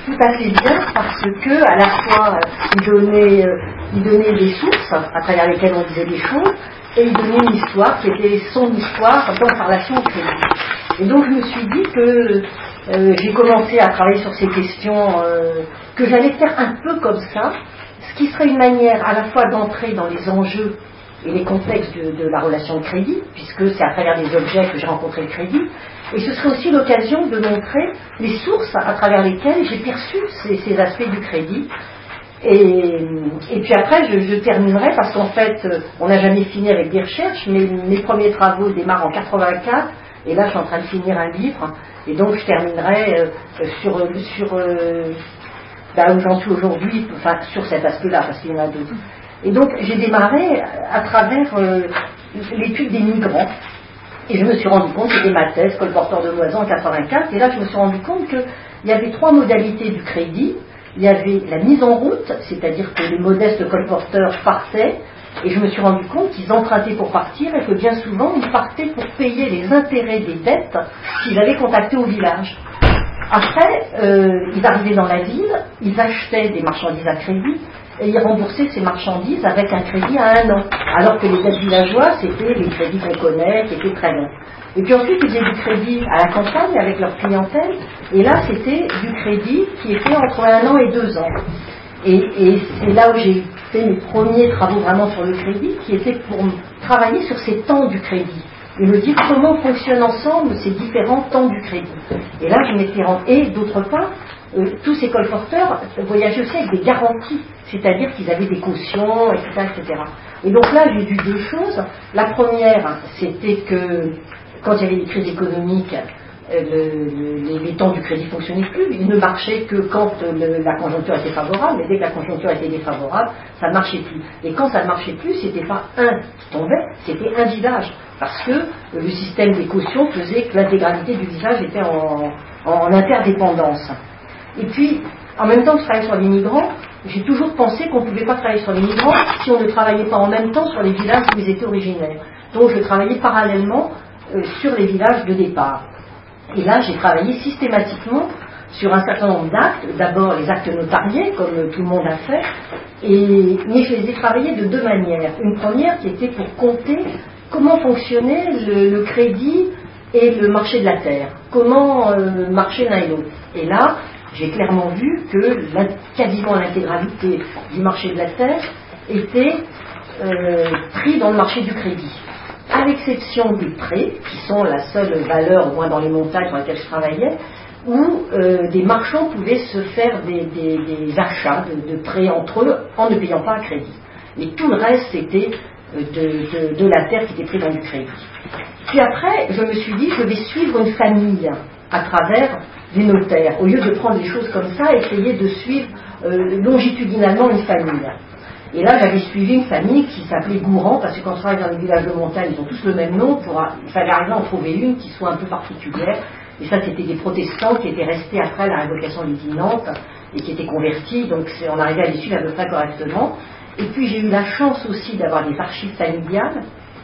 tout à fait bien parce que à la fois il donnait des sources à travers lesquelles on disait des choses et il donnait une histoire qui était son histoire dans sa relation au crédit. Et donc je me suis dit que j'ai commencé à travailler sur ces questions que j'allais faire un peu comme ça, ce qui serait une manière à la fois d'entrer dans les enjeux et les contextes de la relation de crédit, puisque c'est à travers des objets que j'ai rencontré le crédit, et ce serait aussi l'occasion de montrer les sources à travers lesquelles j'ai perçu ces aspects du crédit. Et puis après, je terminerai, parce qu'en fait, on n'a jamais fini avec des recherches, mais mes premiers travaux démarrent en 84, et là je suis en train de finir un livre, et donc je terminerai sur où j'en suis aujourd'hui, enfin sur cet aspect-là, parce qu'il y en a d'autres. Et donc j'ai démarré à travers l'étude des migrants, et je me suis rendu compte, c'était ma thèse, colporteur de loisons en 84, et là je me suis rendu compte qu'il y avait 3 modalités du crédit. Il y avait la mise en route, c'est-à-dire que les modestes colporteurs partaient, et je me suis rendu compte qu'ils empruntaient pour partir, et que bien souvent ils partaient pour payer les intérêts des dettes qu'ils avaient contractées au village. Après, ils arrivaient dans la ville, ils achetaient des marchandises à crédit, et ils remboursaient ces marchandises avec un crédit à 1 an, alors que les dettes villageoises, c'était les crédits qu'on connaît, qui étaient très longs. Et puis ensuite, ils faisaient du crédit à la campagne avec leur clientèle, et là, c'était du crédit qui était entre 1 an et 2 ans. Et c'est là où j'ai fait mes premiers travaux vraiment sur le crédit, qui étaient pour travailler sur ces temps du crédit, et me dire comment fonctionnent ensemble ces différents temps du crédit. Et là, je m'étais rendu. Et d'autre part, tous ces colporteurs voyageaient aussi avec des garanties, c'est-à-dire qu'ils avaient des cautions, etc., etc. Et donc là, j'ai vu 2 choses. La première, c'était que quand il y avait des crises économiques, les temps du crédit ne fonctionnaient plus. Ils ne marchaient que quand la conjoncture était favorable, mais dès que la conjoncture était défavorable, ça ne marchait plus. Et quand ça ne marchait plus, c'était pas un qui tombait, c'était un village. Parce que le système des cautions faisait que l'intégralité du village était en interdépendance. Et puis, en même temps que je travaillais sur les migrants, j'ai toujours pensé qu'on ne pouvait pas travailler sur les migrants si on ne travaillait pas en même temps sur les villages où ils étaient originaires. Donc je travaillais parallèlement sur les villages de départ. Et là, j'ai travaillé systématiquement sur un certain nombre d'actes. D'abord, les actes notariés, comme tout le monde a fait, mais je les ai travaillés de 2 manières. Une première qui était pour compter comment fonctionnait le crédit et le marché de la terre. Comment marchaient l'un et l'autre. Et là, j'ai clairement vu que quasiment l'intégralité du marché de la terre était pris dans le marché du crédit, à l'exception des prêts, qui sont la seule valeur, au moins dans les montagnes dans lesquelles je travaillais, où des marchands pouvaient se faire des achats de prêts entre eux en ne payant pas à crédit. Et tout le reste, c'était de la terre qui était prise dans du crédit. Puis après, je me suis dit, je vais suivre une famille à travers des notaires. Au lieu de prendre les choses comme ça, essayer de suivre longitudinalement une famille. Et là, j'avais suivi une famille qui s'appelait Gourand, parce que quand on travaille dans les villages de montagne, ils ont tous le même nom. Il fallait arriver à en trouver une qui soit un peu particulière. Et ça, c'était des protestants qui étaient restés après la révocation des Nantes et qui étaient convertis. Donc, on arrivait à les suivre à peu près correctement. Et puis, j'ai eu la chance aussi d'avoir des archives familiales.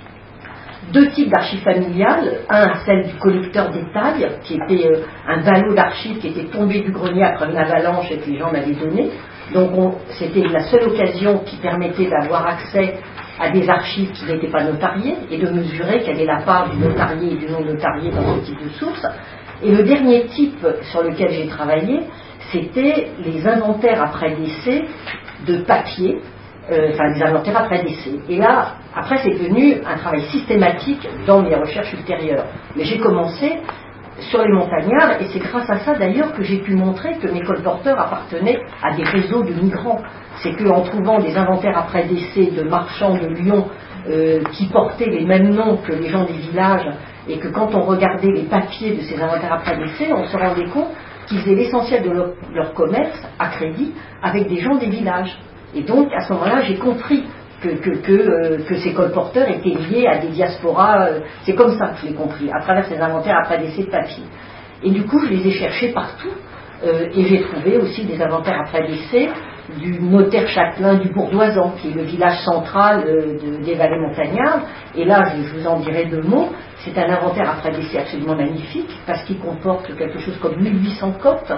2 types d'archives familiales, celle du collecteur d'étail, qui était un ballot d'archives qui était tombé du grenier après une avalanche et que les gens m'avaient donné. Donc c'était la seule occasion qui permettait d'avoir accès à des archives qui n'étaient pas notariées et de mesurer quelle est la part du notarié et du non notarié dans ce type de source. Et le dernier type sur lequel j'ai travaillé, c'était les inventaires après décès de papier, les inventaires après décès. Et là, après, c'est devenu un travail systématique dans mes recherches ultérieures. Mais j'ai commencé sur les montagnards, et c'est grâce à ça d'ailleurs que j'ai pu montrer que mes colporteurs appartenaient à des réseaux de migrants. C'est qu'en trouvant des inventaires après décès de marchands de Lyon qui portaient les mêmes noms que les gens des villages, et que quand on regardait les papiers de ces inventaires après décès, on se rendait compte qu'ils faisaient l'essentiel de leur commerce à crédit avec des gens des villages. Et donc, à ce moment-là, j'ai compris que ces colporteurs étaient liés à des diasporas. C'est comme ça que je l'ai compris, à travers ces inventaires après décès de papier. Et du coup, je les ai cherchés partout. Et j'ai trouvé aussi des inventaires après décès du notaire châtelain du Bourdoisan, qui est le village central des vallées montagnardes. Et là, je vous en dirai 2 mots. C'est un inventaire après décès absolument magnifique, parce qu'il comporte quelque chose comme 1800 cotes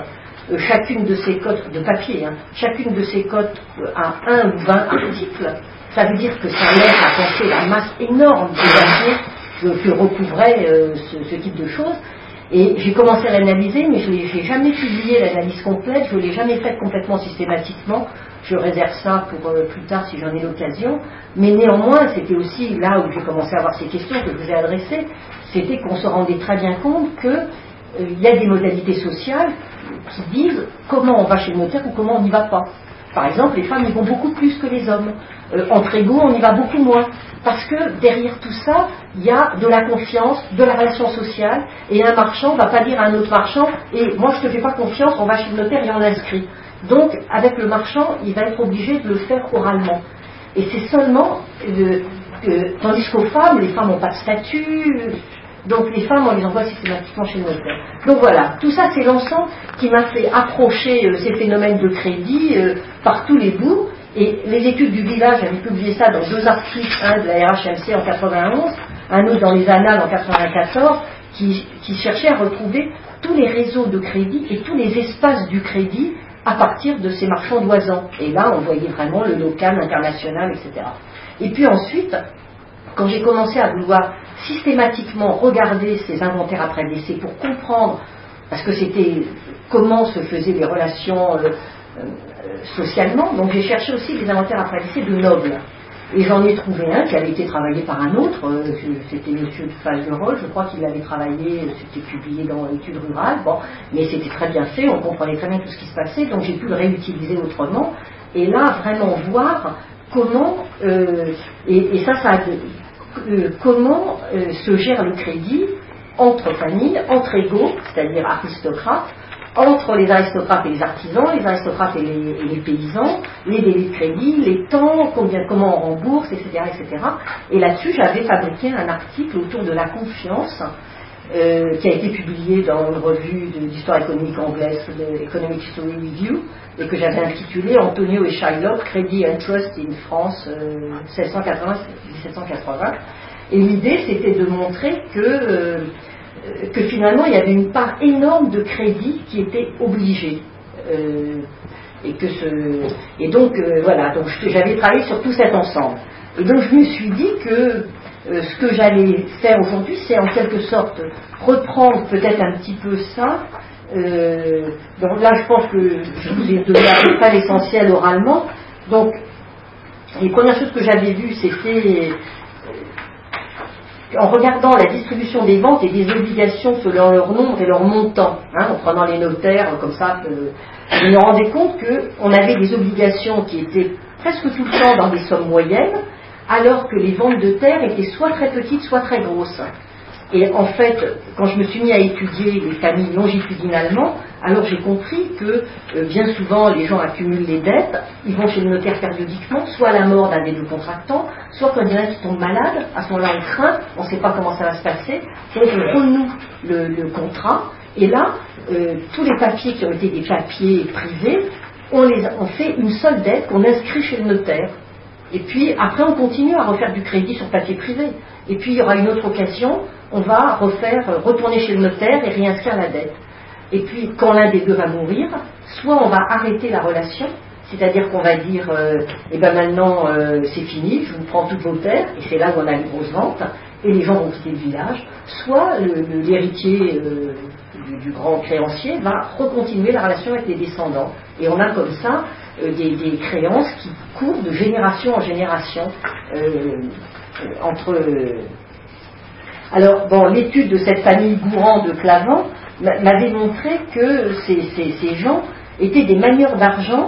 chacune de ces cotes de papier, chacune de ces cotes a 1 ou 20 articles. Ça veut dire que ça l'aide à penser la masse énorme de papier que recouvrait ce type de choses. Et j'ai commencé à l'analyser, mais je n'ai jamais publié l'analyse complète, je ne l'ai jamais faite complètement systématiquement. Je réserve ça pour plus tard si j'en ai l'occasion. Mais néanmoins, c'était aussi là où j'ai commencé à avoir ces questions que je vous ai adressées, c'était qu'on se rendait très bien compte qu'il y a des modalités sociales qui disent comment on va chez le notaire ou comment on n'y va pas. Par exemple, les femmes y vont beaucoup plus que les hommes. Entre égaux, on y va beaucoup moins. Parce que derrière tout ça, il y a de la confiance, de la relation sociale, et un marchand ne va pas dire à un autre marchand « et moi je ne te fais pas confiance, on va chez le notaire et on l'inscrit ». Donc, avec le marchand, il va être obligé de le faire oralement. Et c'est seulement, tandis qu'aux femmes, les femmes n'ont pas de statut, donc les femmes, on les envoie systématiquement chez le notaire. Donc voilà, tout ça c'est l'ensemble qui m'a fait approcher ces phénomènes de crédit par tous les bouts. Et les études du village, j'avais publié ça dans 2 articles, un de la RHMC en 91, un autre dans les Annales en 94, qui cherchait à retrouver tous les réseaux de crédit et tous les espaces du crédit à partir de ces marchands d'oisans. Et là, on voyait vraiment le local, l'international, etc. Et puis ensuite, quand j'ai commencé à vouloir systématiquement regarder ces inventaires après décès pour comprendre, parce que c'était comment se faisaient les relations socialement, donc j'ai cherché aussi des inventaires après décès de nobles. Et j'en ai trouvé un qui avait été travaillé par un autre, c'était M. Fagerolles, je crois qu'il avait travaillé, c'était publié dans l'étude rurale, bon, mais c'était très bien fait, on comprenait très bien tout ce qui se passait, donc j'ai pu le réutiliser autrement, et là vraiment voir comment, comment se gère le crédit entre familles, entre égaux, c'est-à-dire aristocrates, entre les aristocrates et les artisans, les aristocrates et les paysans, les délais de crédit, les temps, comment on rembourse, etc., etc. Et là-dessus, j'avais fabriqué un article autour de la confiance qui a été publié dans une revue d'histoire économique anglaise, de Economic History Review, et que j'avais intitulé Antonio et Shylock, Credit and Trust in France, 1780-1780. Et l'idée, c'était de montrer que finalement il y avait une part énorme de crédit qui était obligée et donc voilà, donc j'avais travaillé sur tout cet ensemble et donc je me suis dit que ce que j'allais faire aujourd'hui c'est en quelque sorte reprendre peut-être un petit peu ça donc là je pense que je vous ai donné à peu près l'essentiel oralement. Donc les premières choses que j'avais vues c'était en regardant la distribution des ventes et des obligations selon leur nombre et leur montant, en prenant les notaires comme ça, je me rendais compte qu'on avait des obligations qui étaient presque tout le temps dans des sommes moyennes, alors que les ventes de terre étaient soit très petites, soit très grosses. Et en fait, quand je me suis mis à étudier les familles longitudinalement, alors j'ai compris que bien souvent les gens accumulent les dettes, ils vont chez le notaire périodiquement, soit à la mort d'un des deux contractants, soit quand il y en a qui tombent malades, à ce moment-là on craint, on ne sait pas comment ça va se passer, donc on renoue le contrat, et là, tous les papiers qui ont été des papiers privés, on fait une seule dette qu'on inscrit chez le notaire. Et puis après on continue à refaire du crédit sur papier privé. Et puis il y aura une autre occasion, on va retourner chez le notaire et réinscrire la dette. Et puis quand l'un des deux va mourir, soit on va arrêter la relation, c'est-à-dire qu'on va dire maintenant c'est fini, je vous prends toutes vos terres, et c'est là où on a une grosse vente, et les gens vont quitter le village, soit l'héritier du grand créancier va recontinuer la relation avec les descendants. Et on a comme ça des créances qui courent de génération en génération entre... Alors, bon, l'étude de cette famille Gourand de Clavant m'avait montré que ces gens étaient des manieurs d'argent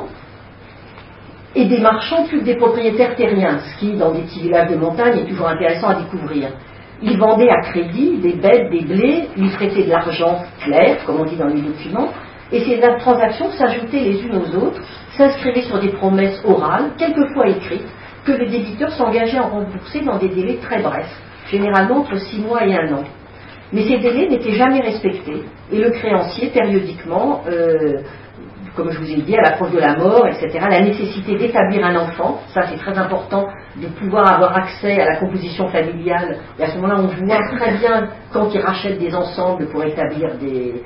et des marchands plus que des propriétaires terriens, ce qui, dans des petits villages de montagne, est toujours intéressant à découvrir. Ils vendaient à crédit des bêtes, des blés, ils prêtaient de l'argent clair, comme on dit dans les documents, et ces transactions s'ajoutaient les unes aux autres, s'inscrivaient sur des promesses orales, quelquefois écrites, que le débiteur s'engageait à rembourser dans des délais très brefs, généralement entre 6 mois et 1 an. Mais ces délais n'étaient jamais respectés, et le créancier, périodiquement, comme je vous ai dit, à l'approche de la mort, etc., la nécessité d'établir un enfant, ça c'est très important, de pouvoir avoir accès à la composition familiale, et à ce moment-là on voit très bien quand ils rachètent des ensembles pour établir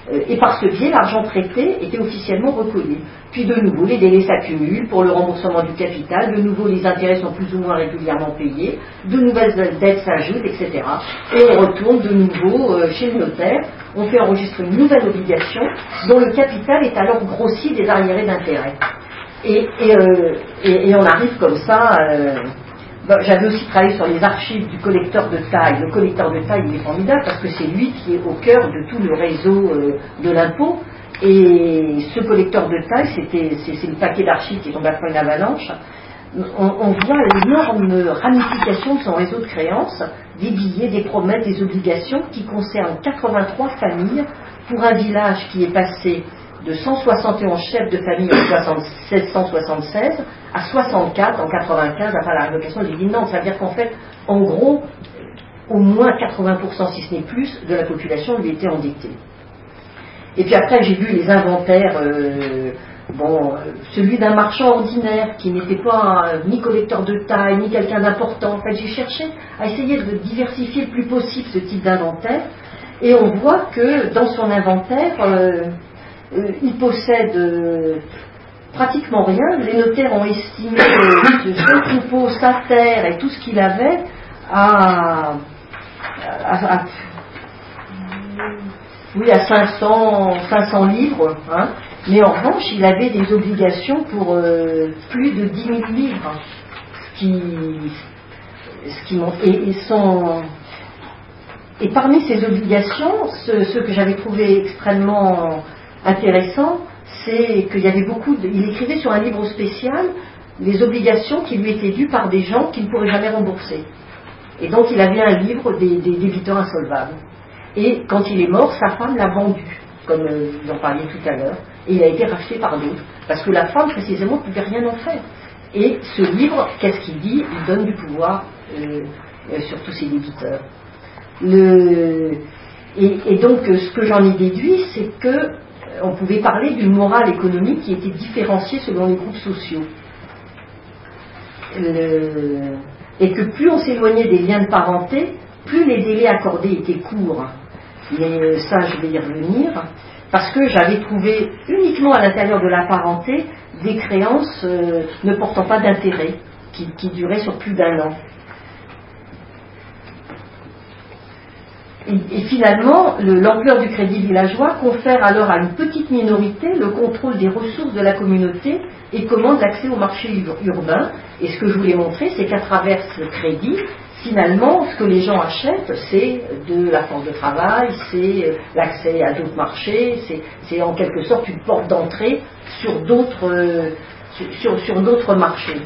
Et par ce biais, l'argent prêté était officiellement reconnu. Puis de nouveau, les délais s'accumulent pour le remboursement du capital, de nouveau les intérêts sont plus ou moins régulièrement payés, de nouvelles dettes s'ajoutent, etc. Et on retourne de nouveau chez le notaire, on fait enregistrer une nouvelle obligation dont le capital est alors grossi des arriérés d'intérêts. Et on arrive comme ça... j'avais aussi travaillé sur les archives du collecteur de taille. Le collecteur de taille, il est formidable parce que c'est lui qui est au cœur de tout le réseau de l'impôt. Et ce collecteur de taille, c'est le paquet d'archives qui est tombé après une avalanche. On voit l'énorme ramification de son réseau de créances, des billets, des promesses, des obligations qui concernent 83 familles pour un village qui est passé de 171 chefs de famille en 1776 à 64 en 95 après la révocation des Nantes. Ça veut dire qu'en fait, en gros, au moins 80%, si ce n'est plus, de la population lui était endettée. Et puis après, j'ai vu les inventaires, celui d'un marchand ordinaire qui n'était pas ni collecteur de taille, ni quelqu'un d'important. En fait, j'ai cherché à essayer de diversifier le plus possible ce type d'inventaire. Et on voit que dans son inventaire, il possède pratiquement rien. Les notaires ont estimé son troupeau, sa terre et tout ce qu'il avait à 500 livres, hein. Mais en revanche, il avait des obligations pour plus de 10 000 livres, et parmi ces obligations, ce que j'avais trouvé extrêmement intéressant, c'est qu'il y avait il écrivait sur un livre spécial les obligations qui lui étaient dues par des gens qu'il ne pourrait jamais rembourser. Et donc il avait un livre des débiteurs insolvables. Et quand il est mort, sa femme l'a vendu, comme vous en parliez tout à l'heure, et il a été racheté par d'autres, parce que la femme précisément ne pouvait rien en faire. Et ce livre, qu'est-ce qu'il dit? Il donne du pouvoir sur tous ses débiteurs. Et donc ce que j'en ai déduit, c'est que on pouvait parler d'une morale économique qui était différenciée selon les groupes sociaux. Et que plus on s'éloignait des liens de parenté, plus les délais accordés étaient courts. Mais ça, je vais y revenir, parce que j'avais trouvé uniquement à l'intérieur de la parenté des créances ne portant pas d'intérêt, qui duraient sur plus d'1 an. Et finalement, l'ampleur du crédit villageois confère alors à une petite minorité le contrôle des ressources de la communauté et commande l'accès au marché urbain. Et ce que je voulais montrer, c'est qu'à travers ce crédit, finalement, ce que les gens achètent, c'est de la force de travail, c'est l'accès à d'autres marchés, c'est en quelque sorte une porte d'entrée sur d'autres marchés.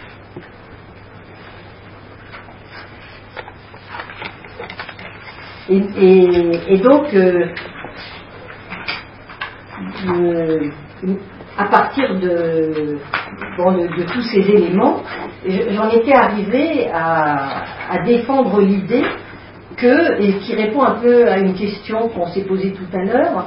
Et donc, à partir de tous ces éléments, j'en étais arrivée à défendre l'idée et qui répond un peu à une question qu'on s'est posée tout à l'heure,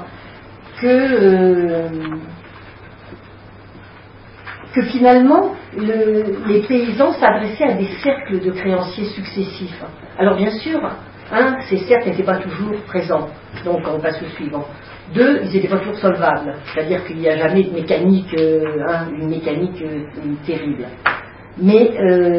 que finalement les paysans s'adressaient à des cercles de créanciers successifs. Alors bien sûr, ces cercles n'étaient pas toujours présents, donc on passe au suivant. 2, ils n'étaient pas toujours solvables, c'est-à-dire qu'il n'y a jamais de mécanique, une mécanique terrible. Mais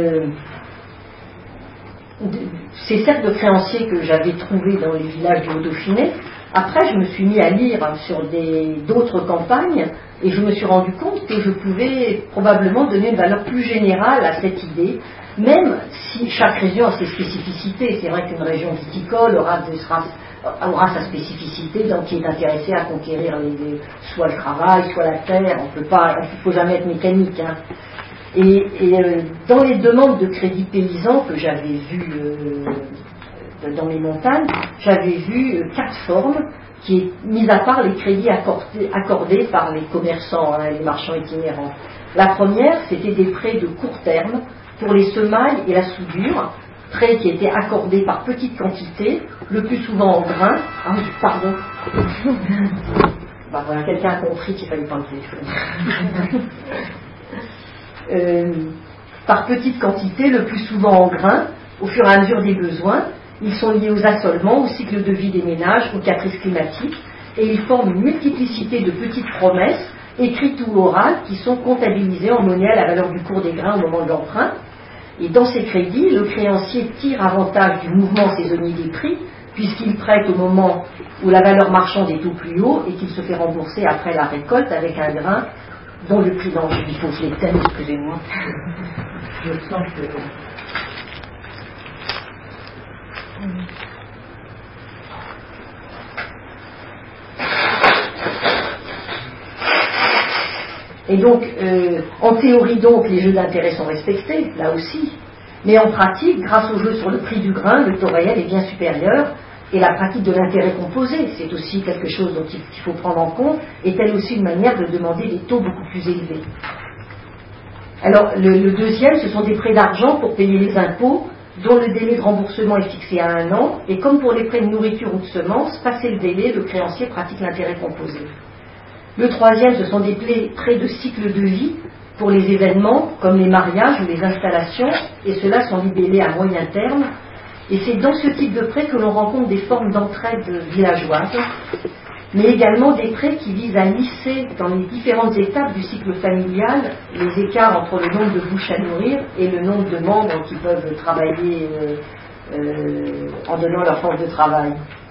ces cercles de créanciers que j'avais trouvés dans les villages du Haut-Dauphiné, après je me suis mis à lire sur d'autres campagnes et je me suis rendu compte que je pouvais probablement donner une valeur plus générale à cette idée, même si chaque région a ses spécificités. C'est vrai qu'une région viticole aura sa spécificité, donc qui est intéressée à conquérir soit le travail, soit la terre. Il ne faut jamais être mécanique. Et dans les demandes de crédit paysan que j'avais vues dans les montagnes, j'avais vu 4 formes qui, mis à part les crédits accordés par les commerçants, les marchands itinérants. La première, c'était des prêts de court terme pour les semailles et la soudure, prêts qui étaient accordés par petites quantités, le plus souvent en grains. Ah oui, pardon. Voilà, quelqu'un a compris qu'il fallait pas le téléphone. Par petites quantités, le plus souvent en grains, au fur et à mesure des besoins. Ils sont liés aux assolements, au cycle de vie des ménages, aux caprices climatiques. et ils forment une multiplicité de petites promesses, écrites ou orales, qui sont comptabilisées en monnaie à la valeur du cours des grains au moment de l'emprunt. Et dans ces crédits, le créancier tire avantage du mouvement saisonnier des prix, puisqu'il prête au moment où la valeur marchande est au plus haut et qu'il se fait rembourser après la récolte avec un grain dont le prix d'envie, il faut que je les telle, excusez-moi. Je sens que... Et donc, en théorie donc, les jeux d'intérêt sont respectés, là aussi, mais en pratique, grâce au jeu sur le prix du grain, le taux réel est bien supérieur, et la pratique de l'intérêt composé, c'est aussi quelque chose dont il faut prendre en compte, est-elle aussi une manière de demander des taux beaucoup plus élevés. Alors, le deuxième, ce sont des prêts d'argent pour payer les impôts, dont le délai de remboursement est fixé à 1 an, et comme pour les prêts de nourriture ou de semences, passé le délai, le créancier pratique l'intérêt composé. Le troisième, ce sont des prêts de cycle de vie pour les événements, comme les mariages ou les installations, et ceux-là sont libellés à moyen terme. Et c'est dans ce type de prêt que l'on rencontre des formes d'entraide villageoise, mais également des prêts qui visent à lisser dans les différentes étapes du cycle familial les écarts entre le nombre de bouches à nourrir et le nombre de membres qui peuvent travailler en donnant leur force de travail.